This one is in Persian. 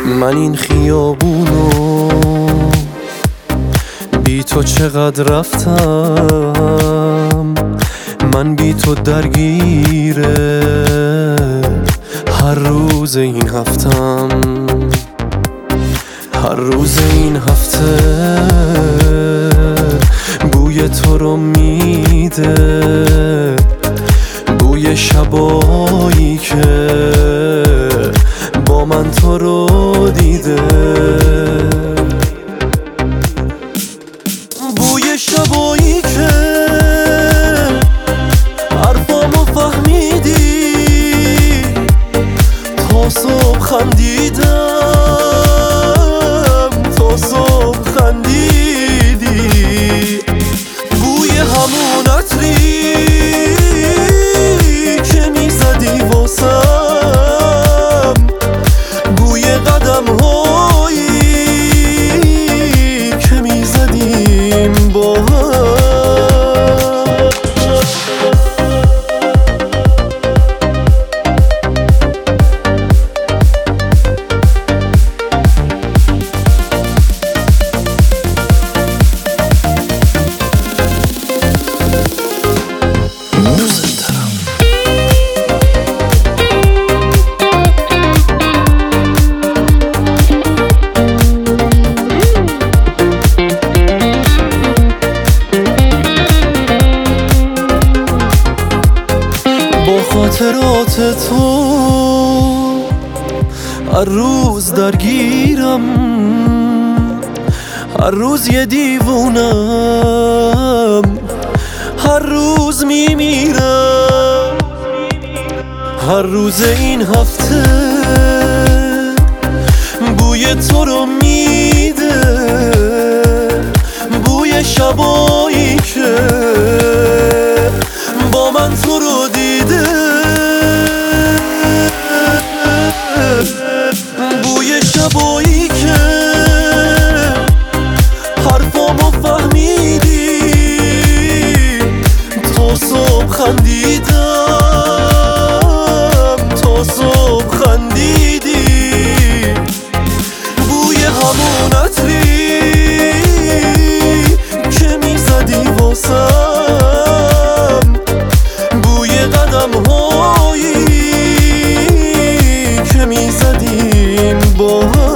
من این خیابونو بی تو چقدر رفتم، من بی تو درگیره هر روز این هفتم. هر روز این هفته بوی تو رو میده، بوی شبایی که با من تو رو دیده، بوی شبایی که حرفامو فهمیدی، تا صبح خندیدم، تا صبح خندیدی. بوی همون عطری که میزدی واسم، بوی قدم هایی که میزدیم با هم. با خاطرات تو هر روز درگیرم، هر روز یه دیوونم، هر روز میمیرم. هر روز این هفته بوی تو رو میده، بوی شبایی که با من تو رو دیده، بوی شبایی که حرفامو فهمیدی، تا صبح خندیدم، تا صبح خندیدی. بوی همون عطری که میزدی واسم، بوی قدم هایی که میزدیم با هم.